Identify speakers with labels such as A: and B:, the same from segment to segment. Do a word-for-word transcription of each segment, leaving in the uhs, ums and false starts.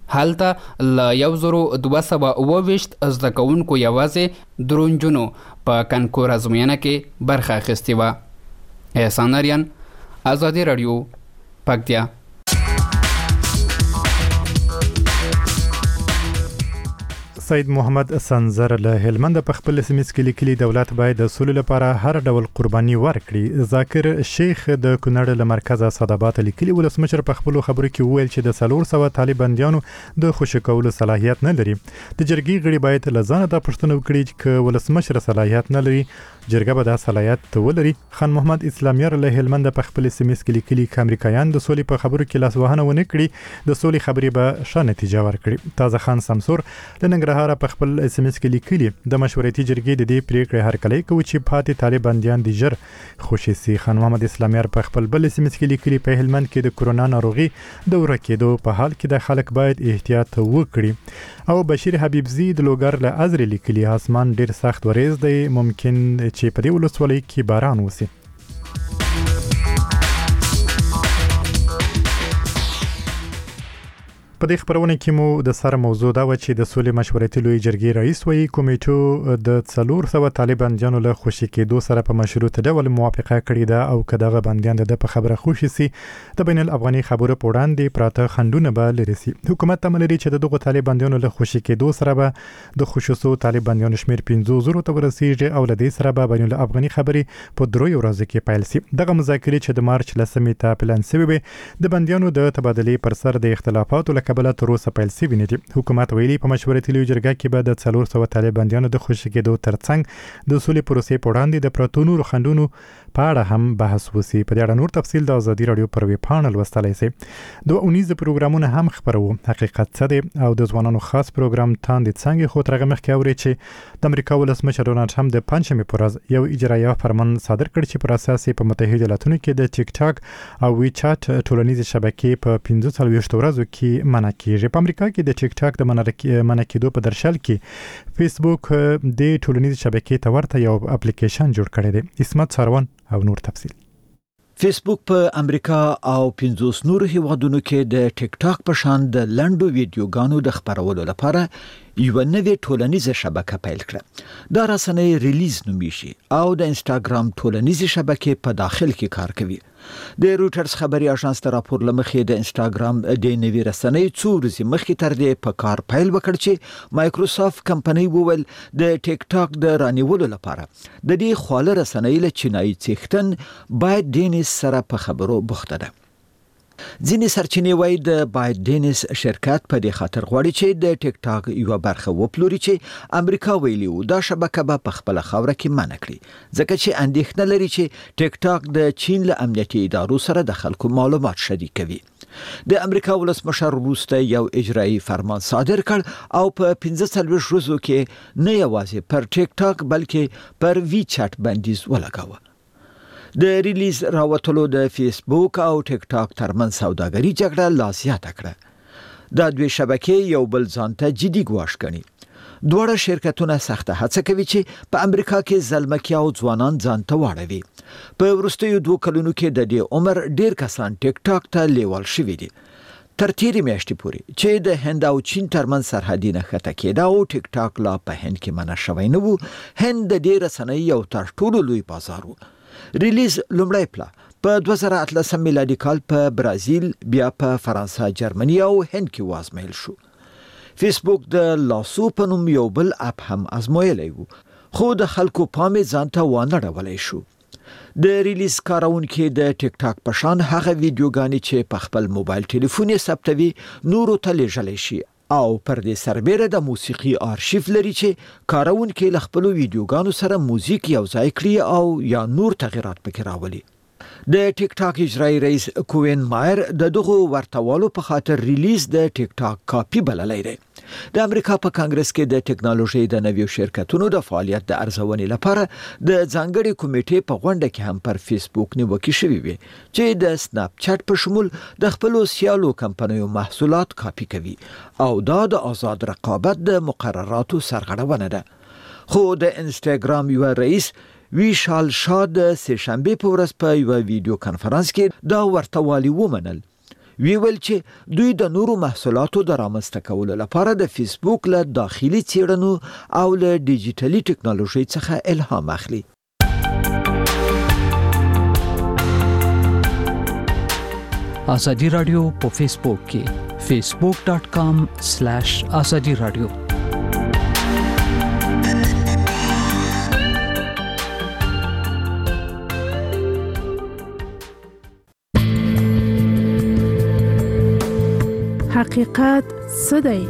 A: هلته له یو زرو دوه سوه اوه ویشت زده کوونکو یوازې درو نجونو په کنکور ازموینه کې برخه اخیستې وه. احسان اریان، ازادي راډیو، پکتیا.
B: سید محمد سنزر له هلمند په خپل سیمه کې لیکلي دولت باید د سولې لپاره هر ډول قرباني ورکړي. ذاکر شیخ د کونړ له مرکز اسداباد لیکلي ولسمشر په خپل خبرو کې وویل چې د څلور سوه طالباندیانو د خوشی کولو صلاحیت نه لري. د جرګې غړي باید له ځانه دا پوښتنه وکړي چې ولسمشر صلاحیت نه لري جرګه به دا صلاحیت ولري. خان محمد اسلامیار له هلمند په خپل سیمه کې لیکلي چې امریکایان د سولې په خبرو کې لاسوهنه ونه کړي د سولې خبرې به ښه نتیجه ورکړي. تازه خان سمسور له ننګرهار په خپل اسمس کې لیکلي د مشورتي جرګې د دې پریکړې هرکلی کوي چې پاتې طالباندیان د ژر خوشي سي. خان محمد اسلامیار په خپل بل اسمس کې لیکلي په هلمند کې د کرونا ناروغي د ورکېدو په حال کې د خلک باید احتیاط وکړي. او بشیر حبیبزی د لوګر له ازر لیکلي اسمان ډیر سخت وریځ دی، ممکن چې په دې ولسوالۍ کې باران وشي. په دې خبرونه کې مو د سره موضوع دا و چې د سولې مشورتي لوی جرګې رئیس وی کمیټو د څلور سوه طالباندیانو له خوشي کېدو سره په مشروط ډول موافقه کړې ده او کداغه باندیان د په خبره خوشي سي د بین الافغاني خبرو په وړاندې پراته خندونه به لري سي. حکومت تمل لري چې دغه طالباندیانو له خوشي کېدو سره به د خوشو طالباندیانو شمیر پنځه زره ته ورسیږي او له دې سره به بین الافغاني خبرې په درو ورځو کې پیل سي. دغه مذاکرې چې د مارچ لسمې ته پلان شوی وي د باندیانو د تبادلې پر سر د اختلافاتو کبله تر اوسه پیل شوی نه دي. حکومت ویلي په مشورتي لوی جرګه کې به د څلور سوه طالباندیانو د خوشي کېدو ترڅنګ د سولې پروسې په وړاندې د پروتو نورو خنډونو په اړه هم بحث وشي. په دې اړه نور تفصیل د ازادي راډیو پر ویب پاڼه لوستلی شئ. دوه اونیز پروګرامونه هم خبرو حقیقت څه دی او د ځوانانو خاص پروګرام تاندې څنګه خو ترغه مخکې اوري چې د امریکا ولسمشر ډونالډ ټرمپ د پنځمې پر ورځ یو اجرایه فرمان صادر کړ چې پر اساس په متحده ایالاتونو کې د ټیک ټاک او وی چات ټولنیزې شبکې په پنځه څلوېښت ورځو کې منع کیږي. په امریکا کې د ټیک ټاک د منع کېدو په درشل کې فیسبوک د ټولنیزې شبکې ته ورته یو اپلیکیشن جوړ کړی دی. اسمت ساروان او نور تفصیل.
C: فیسبوک په امریکا او پنځوس نورو هیوادونو کې د ټیک ټاک په شان د لنډو ویډیوګانو د خپرولو لپاره یو نوې ټولنیزه شبکه پیل کړه. دا رسنۍ ریلیز نومیږي او د انستاګرام ټولنیزه شبکې په داخل کې کار کوي. د رويټرز خبري اژانس ته راپور لمخې د انستاګرام د نوې رسنۍ څو ورځې مخکې تر دې په کار پیل وکړ چې مایکروسافت کمپنۍ وویل د ټیک ټاک د رانیولو لپاره د دې خواله رسنۍ له چینایي څښتن باید ډینس سره په خبرو بوخته ده. ځینې سرچینې وایي د باید ډینس شرکت په دې خاطر غواړي چې د ټیک ټاک یو برخه وپلوري چې امریکا ویلي و دا شبکه به په خپل خوره کې منع کړي ځکه چې اندېښنه لري چې ټیک ټاک د چین له امنیتي ادارو سره د خلکو معلومات شریکوي. د امریکا ولسمشر وروسته یو اجرایي فرمان صادر کړ او په پنځه څلوېښت ورځو کې نه یوازې پر ټیک ټاک بلکې پر وی چات بندیز ولګاوه. د ریلیز راوتلو د فیسبوک او ټیک ټاک ترمن سوداګري جګړه لا زیاته کړه. دا دوی شبکې یو بل ځان ته جدي ګواښ ګڼي. دواړه شرکتونه سخته هڅه کوي چې په امریکا کې زلمکیا او ځوانان ځان ته واړوي. په وروستیو دوه کلونو کې د دې عمر ډیر کسان ټیک ټاک ته لیوال شوي دي. تر تیرې میاشتې پورې چې د هند او چین ترمن سرحدي نښته کېده او ټیک ټاک لا په هند کې منع شوی نه و، هند د دې رسنۍ یو تر ټولو لوی بازار و. ریلیز لومړی پلا په دوه زره اتلسم میلادي کال په برازیل، بیا په فرانسه، جرمني او هند کې وازمایل شو. فیسبوک د لاسو په نوم یو بل اپ هم ازمایلی و خو د خلکو پام ځان ته وانه ډولی شو. د ریلیز کارونکي د ټیک ټاک په شان هغه ویډیوګانې چې په خپل موبایل ټلیفون یې ثبتوي نورو ته لیږلی شي او پر دې سربیره د موسیقي آرشیف لري چې کارونکي له خپلو ویډیوګانو سره موزیک یو ځای کړي او یا نور تغیرات پکې راولي. د ټیک ټاک اجرایي رئیس کوین مایر د دغه ورتوالو په خاطر ریلیز د ټیک ټاک کاپی بللی دی. د امریکا په کانګرس کې د ټکنالوژي د نویو شرکتونو د فعالیت د ارزونې لپاره د ځانګړي کمیټې په غونډه کې هم پر فیسبوک نیوکې شوې وي چې د سناپ چات په شمول د خپلو سیالو کمپنیو محصولات کاپی کوي او دا د آزاد رقابت د مقرراتو سرغړونه ده. خو د انستاګرام یو رئیس ویشال شاه د سه شنبه په ورځ په یو ویډیو کانفرنس کې دا ورته والی ومنل. ویل چې دوی د نورو محصولاتو د رامنځته کولو لپاره د فیسبوک له داخلي څېړنو او له ډیجیټلي ټکنالوژي څخه الهام اخلي.
D: آزادی رادیو په فیسبوک کې facebook dot com slash azadi radio.
E: حقیقت څه دی؟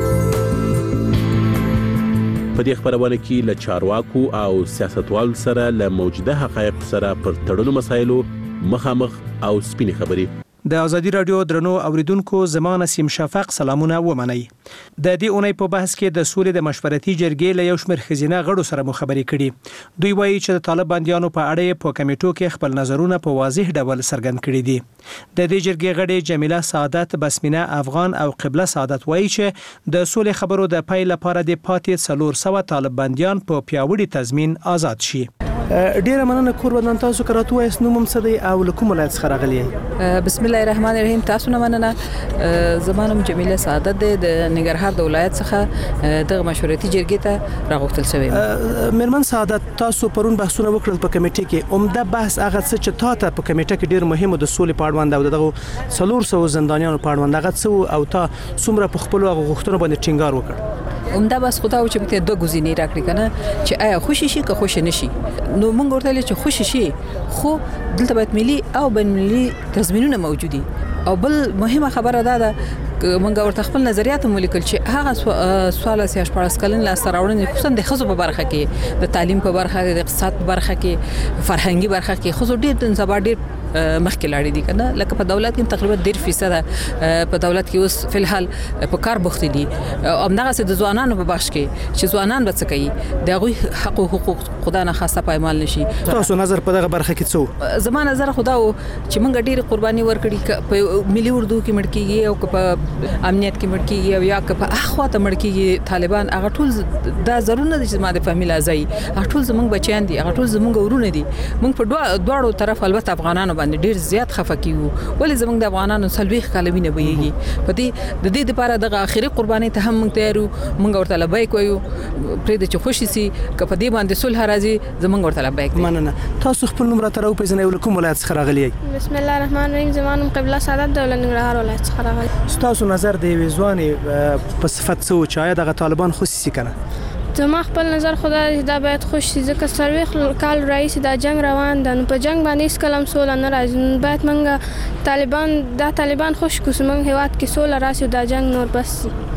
F: په دې خبرونه کې له چارواکو او سیاستوالو سره له موجوده حقایق سره پر تړلو مسایلو مخامخ او سپینې خبرې.
G: د آزادی رادیو درنو اوریدونکو زمانه سیم شفق سلامونه ومنئ. د دې اونۍ په بحث کې د سولې د مشورتي جرګې له یو شمېر ښځینه غړو سره مو خبرې کړي. دوی وایي چې د طالب بندیانو په اړه په کمیټو کې خپل نظرونه په واضح ډول څرګند کړي دي. د دې جرګې غړي جمیله سعادت، بسمینه افغان او قبله سعادت وایي چې د سولې خبرو د پای لپاره د پاتې څلور سوه طالب بندیان په پیاوړي تضمین آزاد شي. ډیره مننه کور ودان تاسو کراتو وایس نوم هم څه دی او له کوم ولایت څخه راغلی یې؟
H: بسم الله الرحمن الرحیم. تاسو نه مننه. زمانم جمیله سعادت دی د ننګرهار د ولایت څخه د مشورتي جرګې ته راغوښتل شوی.
G: میرمن سعادت، تاسو پرون بحثونه وکړل په کمیټې کې. عمده بحث هغه څه چې تاسو په کمیټه کې ډیر مهم د سولې په اړوند او دغه څلور سوه زندانیانو په اړوند هغه څه او تا څومره په خپل غوښتنو باندې ټینګار وکړ؟
H: عمده بس خدا او چې مته دوه ګزینې راکړي کنه چې آیا خوشی شي که خوش نشي. نو موږ ورته لې چې خوشی شي خو دلته باید ملي او بین ملي تضمینونه موجودي. او بل مهمه خبره ده ده موږ ورته خپل نظریات مولیکل چې هغه سوال سیاش پارس کلن لا سراوړنې خصوصا د خزو په برخه کې د تعلیم په برخه کې د اقتصاد په برخه کې فرهنګي برخه کې خزو ډېر د زبر ډېر مخکې لاړې دي کنه. لکه په دولت کې تقریبا ډېر فیصد په دولت کې اوس فل حال په کار بوخت دي. او همدغه د ځوانانو په بخش کې چې ځوانان به څه کوي د هغوی حق او حقوق خدا نه خاصه پایمال نشي.
G: تاسو نظر په دغه برخه کې څه؟
H: زما نظر خدا او چې موږ ډېر قرباني ورکړي په ملي اردو کې مړ کیږي او په امنیت کې مړ کیږي او یا په اخوا ته مړ کیږي طالبان. هغه ټول دا ضرور نه دي چې ما د فامیل ازای هغه ټول زموږ بچیان دي، هغه ټول زموږ ورونه دي. موږ په دواړو طرف البته افغانانو باندې ډیر زیات خفه کیو ولې زموږ د افغانانو سلويخ کالوینه بهيږي. په دې د دې لپاره د اخري قرباني ته هم موږ تیارو. موږ ورته لبیک وایو پرې د خوشي سي ک په دې باندې صلح راځي زموږ ورته لبیک.
G: مننه. تاسو خپل نوم راته راو پیژنئ ولکم ولایت څخه راغلی؟
I: بسم الله الرحمن الرحیم. زمانم قبله سعادت د ننګرهار ولایت څخه راغلی.
G: تاسو نظر د ویزوانې په صفت څه و چې آیا دغه طالبان خوشي کنه؟
I: زما خپل نظر خدا دا باید خوش شي ځکه سرویخ کال رئیس دا جنگ روان ده. نو په جنگ باندې هیڅ کلم سوله نه راځي. باید موږ طالبان دا طالبان خوش کوس موږ هیواد کې سوله راشي دا جنگ نور بس.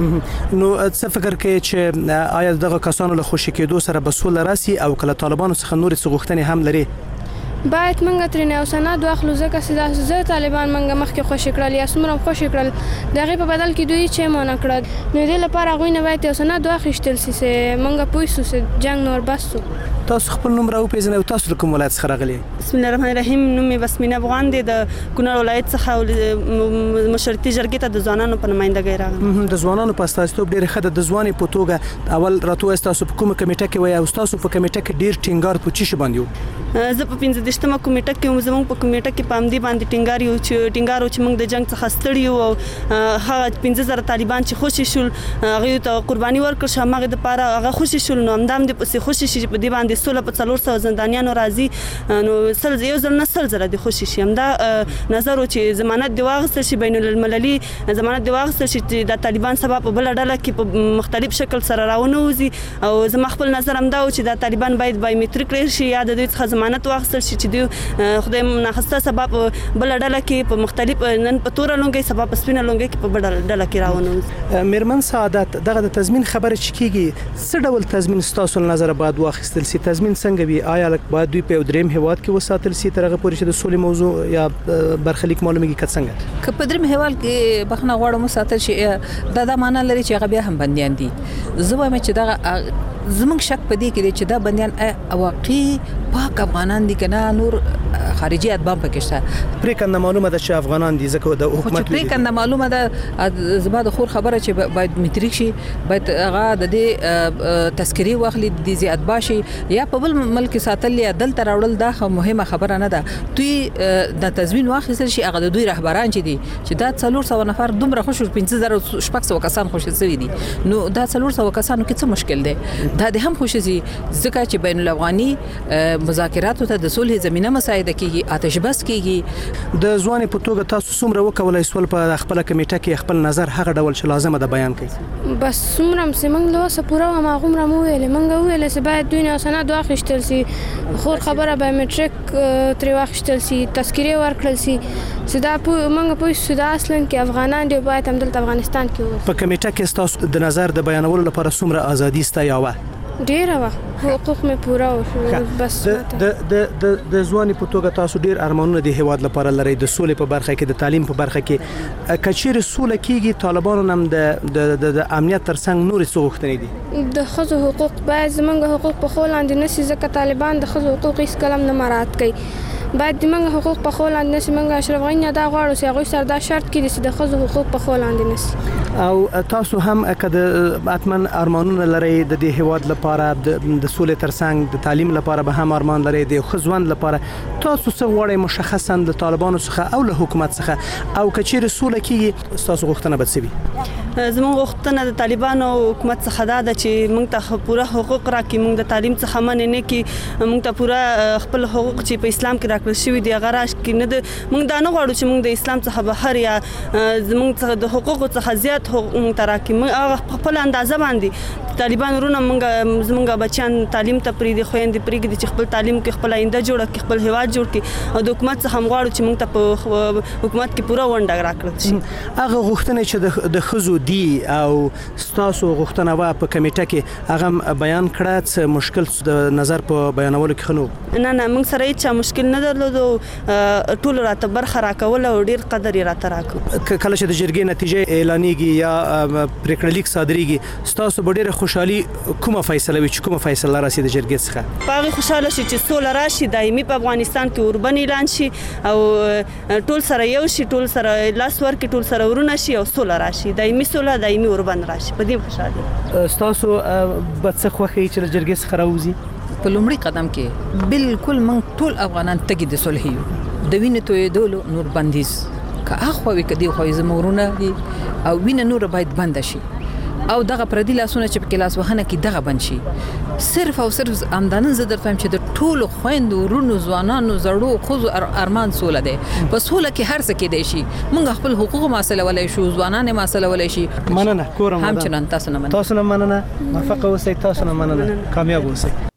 G: نو څه فکر کوي چې آیا دغه کسانو له خوشي کېدو سره به سوله راشي او کله طالبانو څخه نور څه غوښتنې هم لري؟
I: باید موږ ترنه او سند واخلو ځکه چې زه طالبان موږ مخکې خوشی کړل یا سمره خوشی کړل دغه په بدل کې دوی چې مونږ کړل. نو دې لپاره غوښنه نه باید او سند واخیستل سي چې موږ پوښتو چې جنگ نور بسو.
G: تاسو خپل نوم راو پیژنئ او تاسو کوم ولایت څخه راغلی؟
J: بسم الله الرحمن الرحیم. نوم مې بسمینه افغان دی د کونړ ولایت څخه او مشرتي جرګې ته د ځوانانو په نمائندګۍ راغلم.
G: د ځوانانو په استازیتوب ډېر ښه د ځواني په توګه اول راتو تاسو په کومه کمیټه کې وای او تاسو په کمیټه کې ډېر ټینګار په چی شي باندې
J: و؟ زه په پنځه دشتمه کمیټه کې وم. زموږ په کمیټه کې پام دی باندې ټینګار یو چې ټینګار چې موږ د جنگ څخه ستړي یو او هغه پنځه زره طالبان چې خوشي شول هغه ته قرباني ورکړ شو هغه د پاره هغه خوشي شول. نو همدام د پسې خوشي شي په دې باندې سوله په څلور سوه زندانیانو راځي. نو سل یو ځل نه سل زره د خوشي شي همدا نظر چې ضمانت دی واغستل شي بین المللي ضمانت دی واغستل شي د طالبان سبب په بل ډله کې په مختلف شکل سره راونوزي. او زما خپل نظر همدا چې د طالبان باید بایومټریک لري شي یا د دوی څخه ضمانت واغستل شي چې دوی خدای مناخسته سبب بل ډله کې په مختلف نن په تور لونګي سبب په سپینه لونګي کې په بل ډله کې راونوزي.
G: میرمن سعادت دغه د تضمین خبره چې کیږي څه ډول تضمین ستاسو نظر باید واخیستل شي؟ تضمین څنګه وي؟ آیا باید دوی په دریم هیواد کې وساتل شي ترغه پورې چې د سولې موضوع یا برخلیک معلومیږي که څنګه؟
H: که په دریم هیواد کې بخنه غواړم وساتل شي دا د معنا لري چې هغه بیا هم بنديان دي. زه وایم چې دا زمونږ شک پدې کې چې دا بنديان واقعي پاک افغانان دي کنه نور خارجي اتباع پکې شته.
G: پریکنده معلومه ده چې افغانان دي ځکه د حکومت
H: پریکنده معلومه ده زما د خور خبره چې باید متریک شي، باید هغه د دې تذکری واخلي د دې اتباع شي یا په بل ملک ساتل یا دلته راوړل دا مهمه خبره نه ده. دوی د تضمین واخیستل شي هغه د دوی رهبران چې دي چې دا څلور سوه نفر دومره خوشو پنځه زره شپږ سوه کسان خوشي شوي دي، نو دا څلور سوه کسانو کې څه مشکل دی؟ دا د هم خوشي زی ځکه چې بین الافغاني مذاکراتو ته د صلح زمينه مساعده کیږي، آتش بس کیږي.
G: د ځواني په توګه تاسو څومره وکولای سول په خپل کمیټه کې خپل نظر هغه ډول چې لازمه ده بیان کړئ؟
I: بس څومره سیمنګ له سپورا ما غومره مو ویل منګه ویل چې باید دوی نه سند واخیستل سي، خور خبره بایومټریک تر واخیستل سي، تذکره ورکړل سي چې دا منګه پوه شو دا اصلا کې افغانان دی باید هم دلته افغانستان کې وو.
G: په کمیټه کې تاسو د نظر د بیانولو لپاره څومره ازادي ستا یاوه؟
I: ډیره وا حقوق مې پوره وشو. بس
G: د د د د ځواني په توګه تاسو ډیر ارمانونه د هیواد لپاره لري، د سولې په برخه کې، د تعلیم په برخه کې. کچېر سوله کېږي طالبانو هم د د د امنیت ترڅنګ نور څه غوښتنې دي؟
I: د ښځو حقوق باید زمونږ حقوق په خو لاندې نشي ځکه طالبان د ښځو حقوق هیڅ کلم نه مراعات کوي. باید د منګه حقوق په خو لاندې نشي. منګه اشرف غنی دا غواړو چې هغه سره دا شرط کړي چې د ښځو حقوق په خو لاندې نشي.
G: او تاسو هم کده اتمن ارمانونه لري د دې هیواد لپاره، د سولې ترڅنګ د تعلیم لپاره به هم ارمان لري، د خزوند لپاره تاسو څه غواړئ مشخصا د طالبانو څخه او له حکومت څخه؟ او کچېر سوله کېږي تاسو غوښتنه به څه وي؟
J: زموږ غوښتنه د طالبانو حکومت څخه دا ده چې موږ ته پوره حقوق راکړي، موږ د تعلیم څخه منع نه کړي، موږ ته پوره خپل حقوق چې په اسلام کې راکړل شوي دي هغه راشي نه ده. موږ دا نه غواړو چې موږ د اسلام څخه بهر یا زموږ څخه د حقوقو څخه زیات حقوق موږ ته راکړي. موږ هغه خپل اندازه باندې طالبان ورونه موږ زموږ بچیان تعلیم ته پریږدي، خویندې پریږدي چې خپل تعلیم کې خپل آینده جوړ کړي، خپل هیواد جوړ کړي. او د حکومت څخه هم غواړو چې موږ ته په حکومت کې پوره ونډه راکړل شي.
G: هغه غوښتنې چې د ښځو دي او ستاسو غوښتنه وا په کمیټه کې هغه بیان کړه، څه مشکل د نظر په بیانولو کې خنو؟
J: نه نه موږ سره هیڅ مشکل نه درلودو، ټول راته برخه راکول او ډیر قدر یې راته راکو.
G: کله چې د جرګې نتیجه اعلانېږي یا پریکړه لیک صادریږي ستاسو به ډیره خوشحالي کومه فیصله وي چې کومه فیصله راسي د جرګې څخه؟
J: هغه خوشاله شي چې سوله راشي، دایمي په افغانستان کې اوربن اعلان شي او ټول سره یو شي، ټول سره لاس ورکړي، ټول سره ورونه شي او سوله راشي، دایمي سوله، دایمي اوربن راشي. په دې خوشاله
G: ستاسو به څه خوښي چې د جرګې څخه راوځي؟
H: په لومړي قدم کې بالکل موږ ټول افغانان تګي د صلح یو، د وینې تویېدلو نور بندیز که اخوا وي که دی خو زمورونه دي او وینه نور باید بند شي او دغه پردي لاسونه چې په کلاس وهنه کې دغه بند شي. صرف او صرف امدانن زه درته چې د ټولو خويندو ورونو ځوانانو زړو خو ارمان سوله ده. په سوله کې هر څه کې دی شي. موږ خپل حقوق مسله ولای شو، ځوانان مسله ولای شي.
G: مننه کورم
H: هم چنان تاسو نه مننه.
G: تاسو نه مننه. موفق اوسئ، تاسو نه مننه. کامیاب اوسئ.